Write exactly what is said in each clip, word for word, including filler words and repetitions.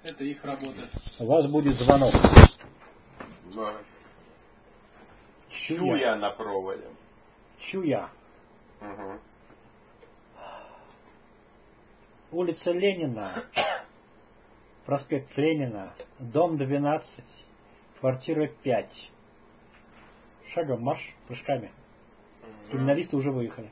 Это их работа. У вас будет звонок. Но... Чуя. Чуя на проводе. Чуя. Угу. Улица Ленина. Проспект Ленина. Дом двенадцать. Квартира пять. Шагом марш, прыжками. Криминалисты уже выехали.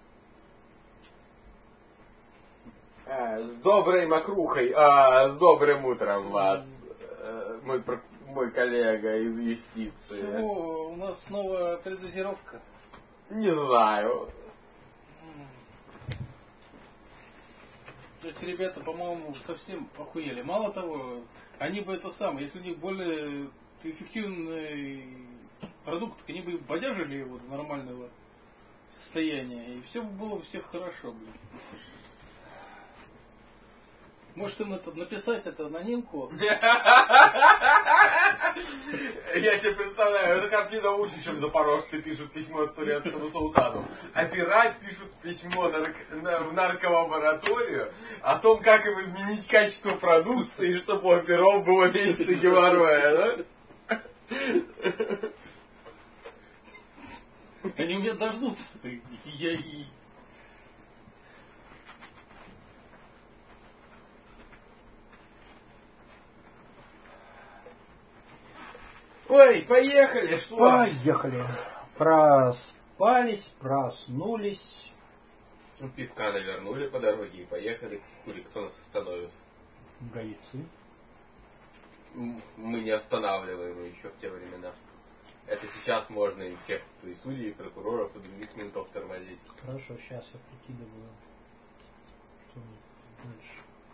А, с доброй мокрухой, а, с добрым утром вас, а, мой, мой коллега из юстиции. Чего? У нас снова передозировка. Не знаю. Эти ребята, по-моему, совсем охуели. Мало того, они бы это самое, если у них более эффективный продукт, они бы поддержали его до нормального состояния. И все бы было у всех хорошо, блин. Может им это написать, это анонимку? Я себе представляю, это картина лучше, чем запорожцы пишут письмо турецкому султану. А пират пишут письмо в нарколабораторию о том, как им изменить качество продукции, чтобы у оперов было меньше геморроя, да? Они у меня дождутся. Я и... Ой, поехали, что? Поехали. Проспались, проснулись. Пивка навернули по дороге и поехали. Кури, кто нас остановит? Гайцы. Мы не останавливаем еще в те времена. Это сейчас можно и всех и судей, и прокуроров, и других ментов тормозить. Хорошо, сейчас я прикидываю, что дальше.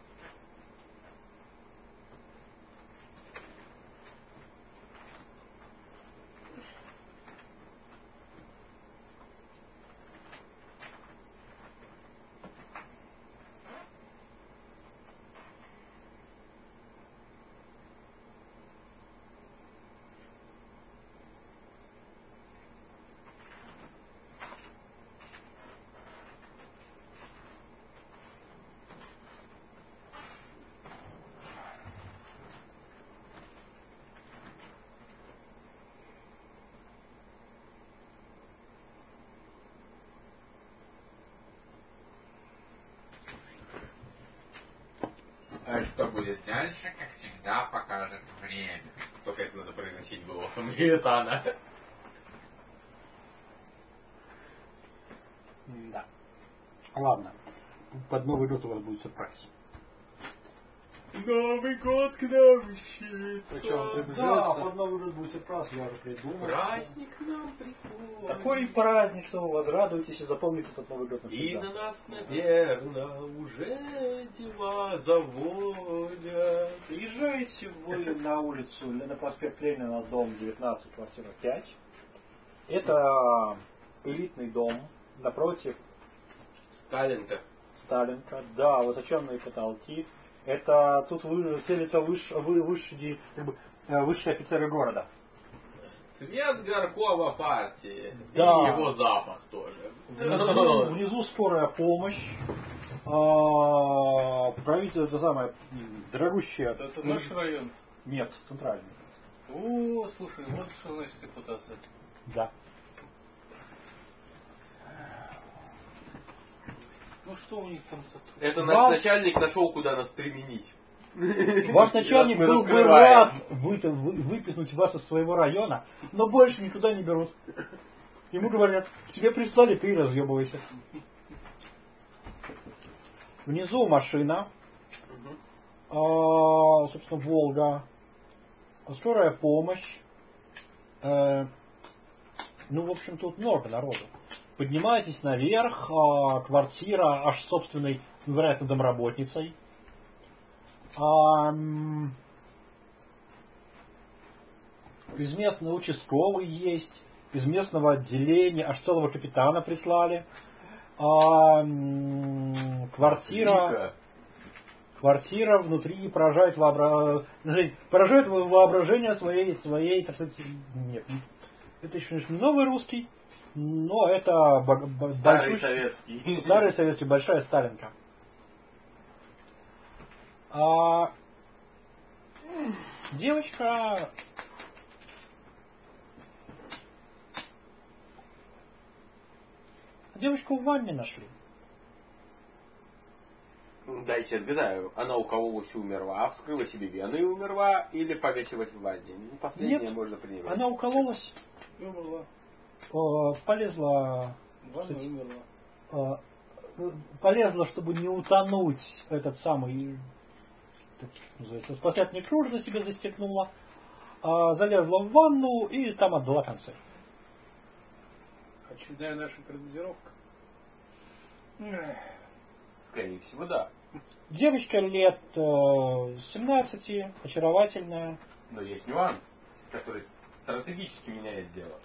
А что будет дальше, как всегда, покажет время. Только это надо произносить голосом Левитана. Да. Ладно. Под Новый год у вас будет сюрприз. Новый год к нам ищется. Да, под Новый год будет сюрприз, я уже придумал. Праздник к нам приходит. Такой праздник, что вы возрадуетесь и запомните этот Новый год навсегда. И на нас, наверное, уже дела заводят. Приезжаете вы на улицу, на проспект Ленина, дом девятнадцать, квартира пять. Это элитный дом напротив Сталинка. Сталинка. Да, высоченные потолки. Это тут вы, селятся выш, вы, высшие, как бы, высшие офицеры города. Цвет горкова партии. Да. И его запах тоже. Внизу, внизу скорая помощь. А, правительство, это самое, дорогущее. Это, это наш район? Нет, центральный. О, слушай, вот что значит репутация. Да. Ну что у них там за... Это Вас... наш начальник нашел, куда нас применить. Ваш начальник был бы рад вы, вы, выпихнуть вас из своего района, но больше никуда не берут. Ему говорят, тебе прислали, ты разъебывайся. Внизу машина, а, собственно, Волга, скорая помощь. Э, ну, в общем, тут много народу. Поднимаетесь наверх, а, квартира аж собственной, вероятно, домработницей. А, из местного участковый есть, из местного отделения, аж целого капитана прислали. А, квартира, квартира внутри поражает воображение, поражает воображение своей, своей, так сказать, нет, это еще не новый русский, но это Старый большой, советский. Старый советский, большая Сталинка. А, Девочка... Девочку в ванне нашли. Дайте отгадаю, она укололась и умерла, вскрыла себе вены и умерла, или повесилась в ванне? Ну, последнее Нет, можно принимать. она укололась, И умерла. э, полезла, В ванну кстати, и умерла. э, полезла, чтобы не утонуть, этот самый, как называется, спасательный круг за себя застегнула, э, залезла в ванну и там отдала концы. Очередная наша передозировка. Скорее всего, да. Девочка лет э, семнадцати, очаровательная. Но есть нюанс, который стратегически меняет дело.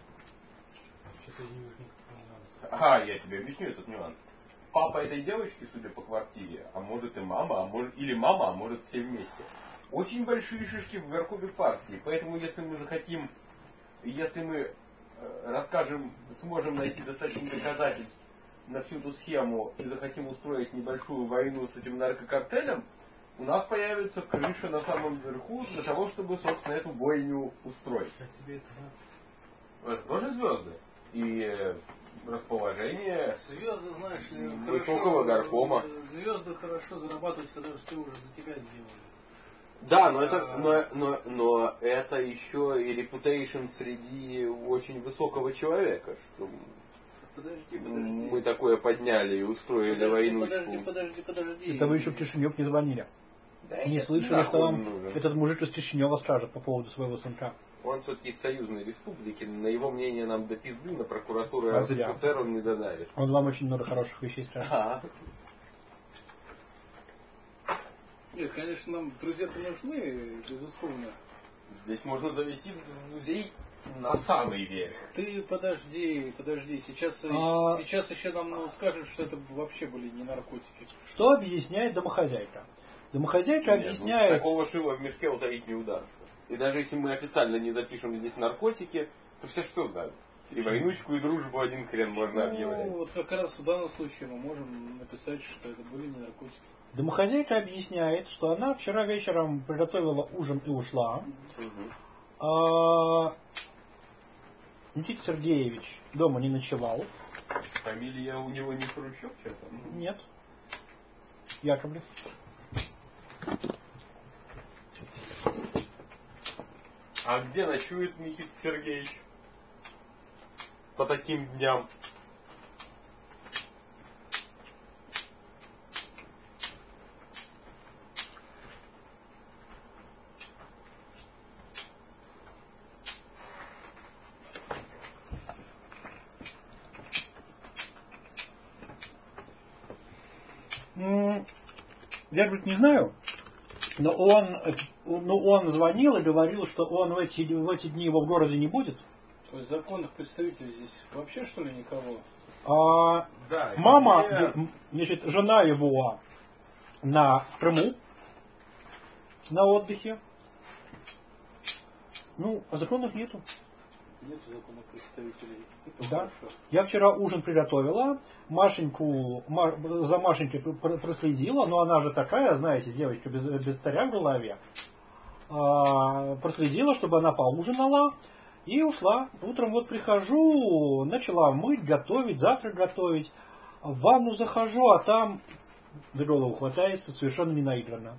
Ага, я тебе объясню этот нюанс. Папа этой девочки, судя по квартире, а может и мама, а может или мама, а может все вместе. Очень большие шишки в верхове партии. Поэтому если мы захотим, если мы э, расскажем, сможем найти достаточно доказательств на всю эту схему и захотим устроить небольшую войну с этим наркокартелем, у нас появится крыша на самом верху для того, чтобы, собственно, эту бойню устроить. А тебе это надо? Это тоже звезды. И э, расположение Звезды, знаешь ли, высокого горкома. Звезды хорошо зарабатывать, когда все уже за тебя сделали. Да, но это, А. но, но, но это еще и репутейшн среди очень высокого человека, что Подожди, подожди. мы такое подняли и устроили Подожди, войнушку. подожди, подожди, подожди. Это вы еще в Кишинев не звонили. Да Не нет, слышали, нахуй что вам он нужен. этот мужик из Кишинева скажет по поводу своего сынка? Он все-таки из союзной республики, на его мнение нам до пизды, на прокуратуру А зря. СССР он не додавит. Он вам очень много хороших вещей скажет. А. Нет, конечно, нам друзья-то нужны, безусловно. Здесь можно завести друзей на самый верх. Ты подожди, подожди. Сейчас, А- сейчас еще нам ну, скажут, что это вообще были не наркотики. Что объясняет домохозяйка? Домохозяйка Нет, ну, объясняет... такого шила в мешке утаить не удастся. И даже если мы официально не запишем здесь наркотики, то все все знают. И войнучку, и дружбу один хрен можно объявлять. Ну, вот как раз в данном случае мы можем написать, что это были не наркотики. Домохозяйка объясняет, что она вчера вечером приготовила ужин и ушла. Мгм. А Никита Сергеевич дома не ночевал. Фамилия у него не Хрущев, честно? Нет. Яковлев. А где ночует Никита Сергеевич? По таким дням. М, Я, говорит, не знаю, но он, э, ну, он звонил и говорил, что он в эти, в эти дни его в городе не будет. То есть законных представителей здесь вообще что ли никого? А Да, мама, где- м, значит, жена его на, в Крыму на отдыхе. Ну, а законов нету. Нет законных представителей. Это Да. хорошо. Я вчера ужин приготовила, Машеньку, Ма- за Машенькой пр- пр- проследила, но она же такая, знаете, девочка без, без царя в голове. А, проследила, чтобы она поужинала и ушла. Утром вот прихожу, начала мыть, готовить, завтрак готовить. В ванну захожу, а там за голову хватается совершенно не наигранно.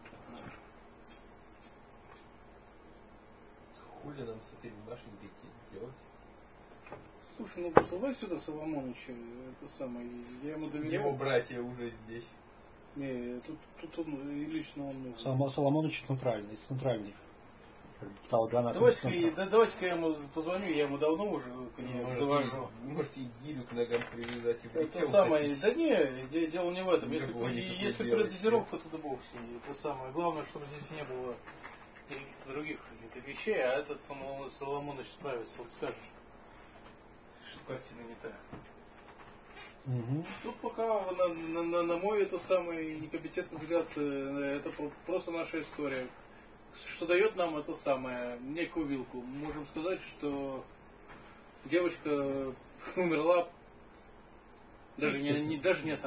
Хули нам с этой Машенькой делать? Слушай, ну вызывай сюда Соломоныча, это самое, я ему доверяю. Его братья уже здесь. Не, тут, тут он и лично он нужен. Соломо- Соломонович центральный, центральный. Талгана. Давайте-ка, да, давайте-ка я ему позвоню, я ему давно уже к ней Может, завожу. и- Можете и гирю к ногам привязать и в реке Это самое, утопить. да не, де- дело не в этом. Если, Любой и- такой если делать, передозировка, то да бог с ней. Это самое. Главное, чтобы здесь не было каких-то других каких-то вещей, а этот Соломон- Соломоныч справится, вот скажешь, что картина не та. Мгм. Тут пока на, на, на- на мой это самый некомпетентный взгляд, э, это про- просто наша история. Что дает нам это самое, некую вилку. Мы можем сказать, что девочка умерла даже не, не- даже не от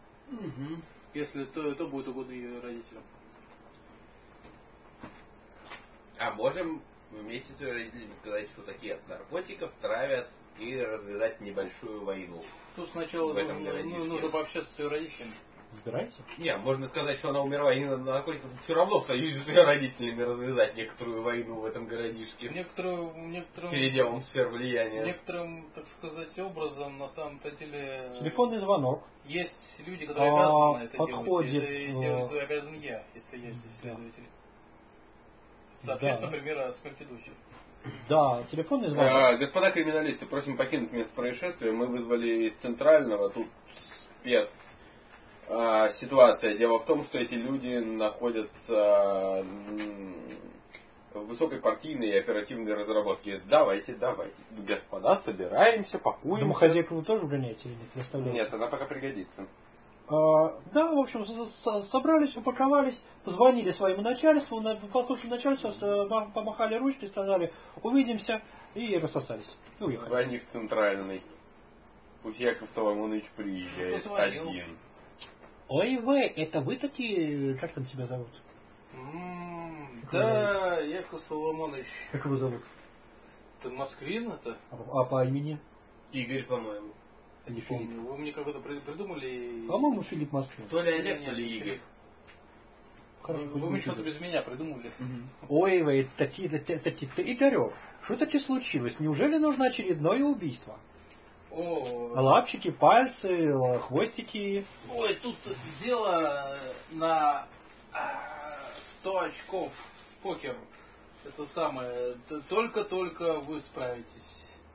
наркотиков. Если то, это будет угодно ее родителям. А можем вместе с родителями сказать, что такие от наркотиков травят и развязать небольшую войну. Тут сначала В этом нужно, городишке. ну, нужно пообщаться с ее родителями. Разбирайте. Не, можно сказать, что она умерла и на наркотиках, все равно в союзе с ее родителями развязать некоторую войну в этом городишке. Некоторым, некоторым, С переделом сфер влияния. некоторым, так сказать, образом, на самом-то деле, Телефонный звонок. есть люди, которые А, обязаны это подходит, делать. И это э, делать обязан я, если я здесь да. следователь. Сообщать, Да. например, о смерти дочери. Да, телефонный звонок. А, господа криминалисты, просим покинуть место происшествия. Мы вызвали из центрального, тут спец а, ситуация. Дело в том, что эти люди находятся м, в высокой партийной и оперативной разработке. Давайте, давайте. Господа, собираемся, пакуемся. Домохозяйку вы тоже гоняете или не представляете? Нет, она пока пригодится. А, да, в общем, с- с- собрались, упаковались, позвонили своему начальству, на- послушали начальство, с- ма- помахали ручкой, сказали увидимся и рассосались. И уехали. Звони в центральный. Пусть Яков Соломонович приезжает Позвонил. один. Ой, вы, это вы такие, как там тебя зовут? М, Как Да, Яков Соломонович, Как его зовут? ты москвин это? А, а по имени? Игорь, по-моему. Или Не Филипп? помню. Вы мне как-то при- придумали. По-моему, Филипп Москвин. То ли Нет, Олег, нет, то ли Филипп. Игорь. Хорошо, Вы, пусть вы будет что-то Игорь. без меня придумали. Ой, вы, такие, такие, такие, Игорек, что таки случилось? Неужели нужно очередное убийство? О, Лапчики, пальцы, л- хвостики. ой, тут дело на а, сто очков в покер. Это самое. т- Только-только вы справитесь.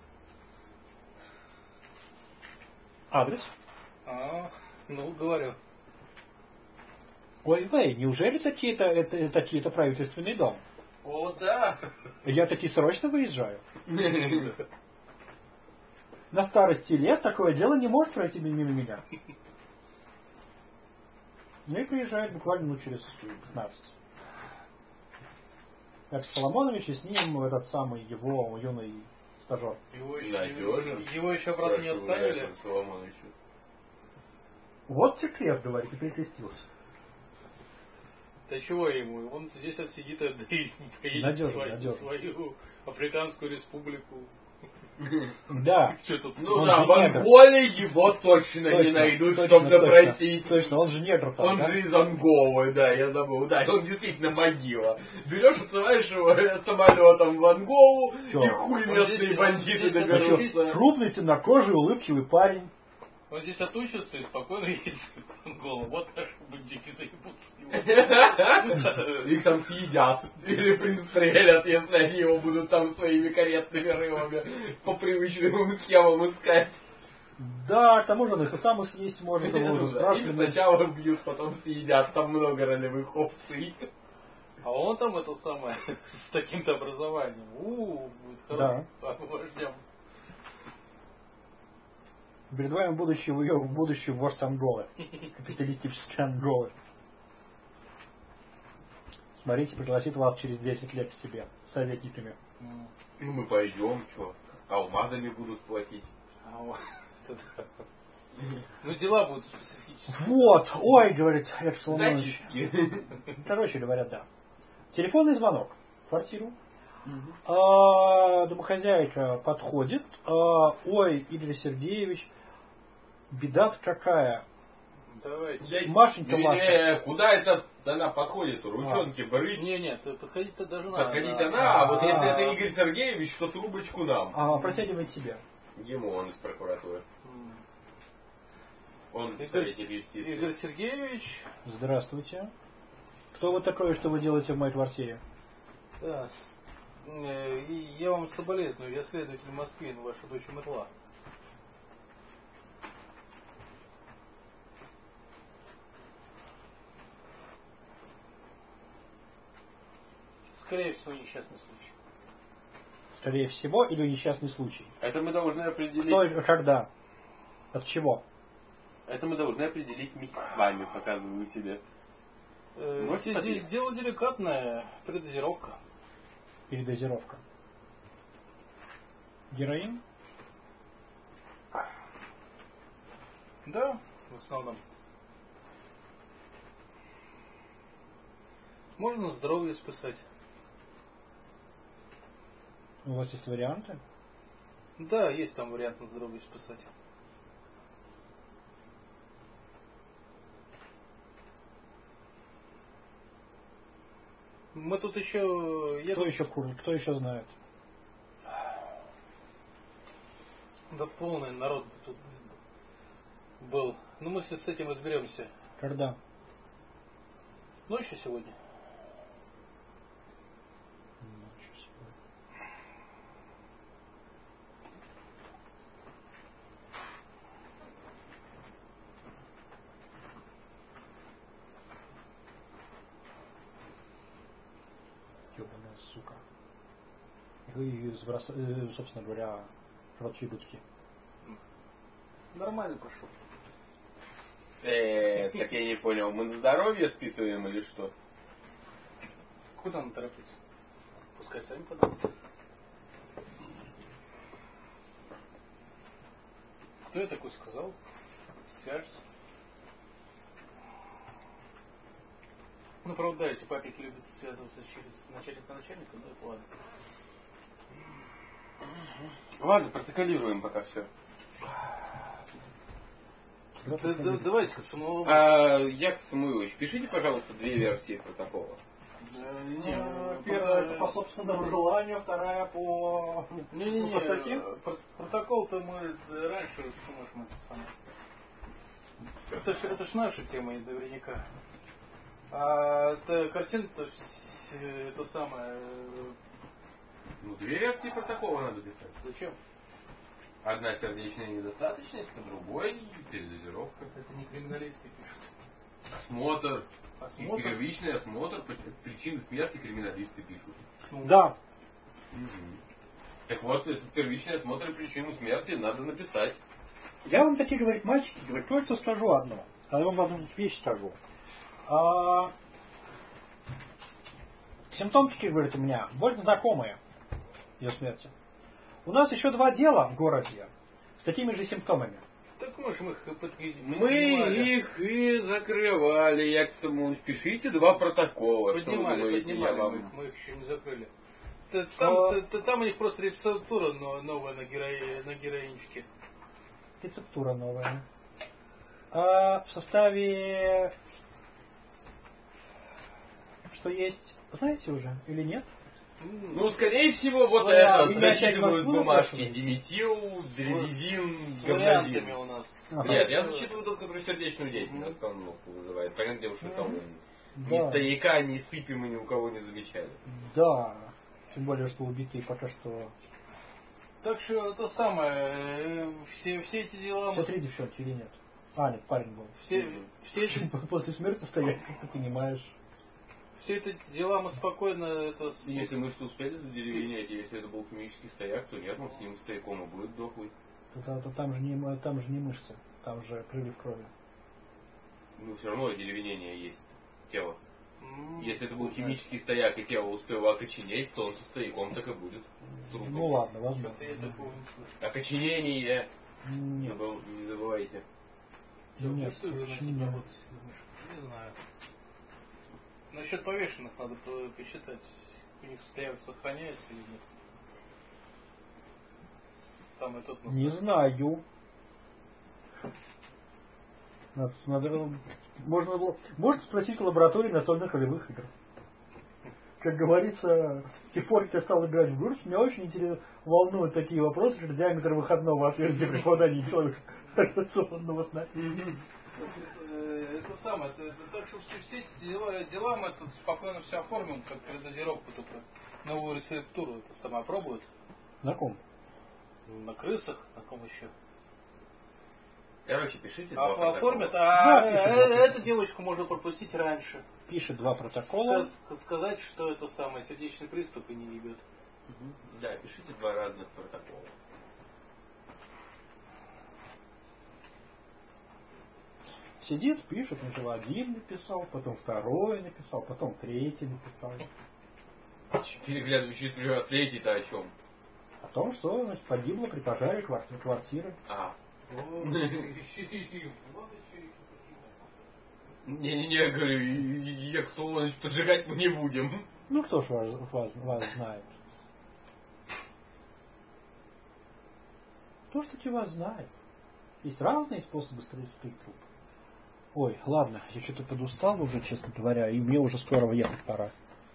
Адрес? А, ну, говорю. Ой, вы, неужели такие-то, это, такие-то правительственный дом? О, да. Я таки срочно выезжаю. На старости лет такое дело не может пройти мимо меня. Ну и приезжает буквально ну, через пятнадцать. Яков Соломонович и с ним этот самый его юный стажер. Его еще, Надежен? его еще обратно не Спрашиваю отправили. Якова Соломоновича. Вот секрет, говорит, и перекрестился. Да чего ему? Он здесь отсидит, а да и поедет в Надежно, свою, надежно. свою Африканскую республику. Да. Что тут? Ну Он да, же в негр. Анголе его точно, не Точно, найдут, точно, чтобы точно, допросить. Точно, он же негр там, Он да? же из Анголы, да, я забыл. Да, он действительно могила. Берешь, отсылаешь его самолетом в Анголу, Чё? и хуй Он местные здесь- он бандиты здесь А чё, доберутся. крупный, темнокожий, улыбчивый парень. Он здесь отучится и спокойно едет в Анголу. Вот наши бандики заебутся с него. Их там съедят. Или пристрелят, если они его будут там своими каретными рылами по привычным схемам искать. Да, к тому же он их и сам съесть может, его уже Или спрашивали. сначала бьют, потом съедят. Там много ролевых опций. А он там это самое, с таким-то образованием. У, будет Да. хорошим вождем. Перед вами будущий, ее будущий вождь Анголы. Капиталистической Анголы. Смотрите, пригласит вас через десять лет к себе советниками. М. Ну мы пойдем, что? Алмазами будут платить. А вот это- Ну дела будут специфические. Вот, ой, говорит Яков Соломонович. Зачистки. Короче говоря, да. Телефонный звонок в квартиру. А, домохозяйка подходит. А, ой, Игорь Сергеевич, беда-то какая. Давайте. Машенька, Не, Маша. не, куда это она подходит? Ручонки, брысь. Не, нет, подходить-то даже надо. Подходить она, а вот если А. это Игорь Сергеевич, то трубочку нам. А, протягивает тебе. Ему он из прокуратуры. М. Он Игорь, советник юстиции. Игорь Сергеевич. Здравствуйте. Кто вы такой, что вы делаете в моей квартире? Да, с- э, и я вам соболезную, я следователь Москвин, ваша дочь умерла. Скорее всего, несчастный случай. Скорее всего, или несчастный случай. Это мы должны определить. Кто и когда? От чего? Это мы должны определить вместе с вами, показываю тебе. Э, Можете де- подъехать? де- дело деликатное, предозировка. Передозировка. Героин? Да, в основном. Можно здоровье спасать. У вас есть варианты? Да, есть там вариант на здоровье спасать. Мы тут еще... Я Кто тут... еще курит? Кто еще знает? Да полный народ тут был. Ну мы с с этим разберемся. Когда? Ночью сегодня. Ночью сегодня. Ёбаная сука. И, сброс... э, собственно говоря, прочие гудки. Нормально пошел. Э, так я не понял, мы на здоровье списываем или что? Куда нам торопиться? Пускай сами подумают. Кто я такой сказал? Свяжется. Ну, правда, эти папики любят связываться через начальника начальника, ну это ладно. Ладно, протоколируем пока все. Да, да, давайте-ка самого... А, Яков Самуилович, пишите, пожалуйста, две версии протокола. Да, не, Э, Первая это по собственному желанию, вторая по... Не, не, не, по статье. протокол-то мы раньше, что можем это самое. Это ж, это ж наша тема, и наверняка. А это картина-то вс- то самое. Ну, две версии протокола надо писать. Зачем? Одна сердечная недостаточность, а другой передозировка. Это не криминалисты пишут. Осмотр. Осмотр? И первичный осмотр, причины смерти криминалисты пишут. Ну, Да. Угу. Так вот, этот первичный осмотр и причину смерти надо написать. Я вам такие, говорит, мальчики, говорит, кое-что скажу одно. А я вам одну вещь скажу. А... Симптомчики, говорит, у меня больше знакомые ее смерти. У нас еще два дела в городе с такими же симптомами. Так можем их подвинуть. Мы их и закрывали, Яков Самуилович. Пишите два протокола. Поднимали, что вы думаете, поднимали, я вам... мы, их, мы их еще не закрыли. Т- Там, А... т- т- там у них просто рецептура но- новая на, герои, на героинчике. Рецептура новая. А в составе... Что есть, знаете уже или нет? Ну, скорее всего, вот Своя- это Вы меня опять зачитывают Москву бумажки. запрашиваете? Диметил, древизин, С вариантами габразин. у нас. Ага. Нет, я зачитываю только про сердечную деятельность, остановку вызывает. Понятно, где уж это Мгм. Ни Да. стояка, ни сыпи мы ни у кого не замечали. Да. Тем более, что убитые пока что... Так что это самое, э, все, все эти дела... Все мы- три девчонки или нет? А, нет, парень был. все, все, эти, После смерти стоять, как ты понимаешь. все эти дела мы спокойно... Это, с- Если мы что успели задеревенять, если это был химический стояк, то нет, он с ним стояком и будет дохлый. Это, это там, же не, м- там же не мышцы, там же прилив крови. Ну, все равно деревенение есть тело. М, Если это был не химический стояк и тело успело окоченеть, то он со стояком так и будет. Трупом. Ну ладно, знаю. возможно. Что-то я такого не слышал. Окоченение. Нет, Забыл- не забывайте. Что, нет, плюсы уже вообще начать нет. работать, думаешь? Не знаю. Насчет повешенных надо по- посчитать. У них стояк сохраняется или нет. Самый тот на Не знаю. Надо, надо- можно, было- можно спросить в лаборатории настольных ролевых игр. Как говорится, с тех пор, как я стал играть в Гурч, меня очень интересно, волнуют такие вопросы, как диаметр выходного отверстия при попадании человека радиационного снаряда. Э, Это самое, это, это так что все, все эти дела, дела мы тут спокойно все оформим, как передозировку только новую рецептуру это сама пробуют. На ком? На крысах, на ком еще. Короче, пишите А, два оформят, протокола. а Да, э, пишет э, два эту девочку можно пропустить раньше. Пишет два протокола. Ска- Сказать, что это самое сердечный приступ и не ебет. Мгм. Да, пишите два разных протокола. Сидит, пишет, сначала один написал, потом второй написал, потом третий написал. Переглядывающий а третий-то о чем? О том, что значит, погибло при пожаре кварти- квартиры. А. О, вот еще и Не-не-не, я говорю, Яков Самуилович, поджигать мы не будем. Ну кто ж вас, вас, вас знает? Кто ж таки вас знает? Есть разные способы склеить труп. Ой, ладно, я что-то подустал уже, честно говоря, и мне уже скоро ехать пора.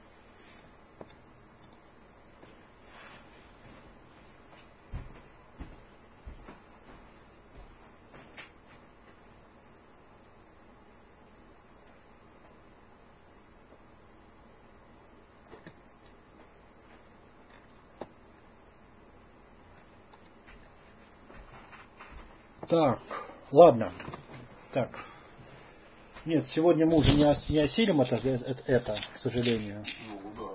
Так, ладно. Так. Нет, сегодня мы уже не, ос- не осилим это, это, это, к сожалению. Ну да.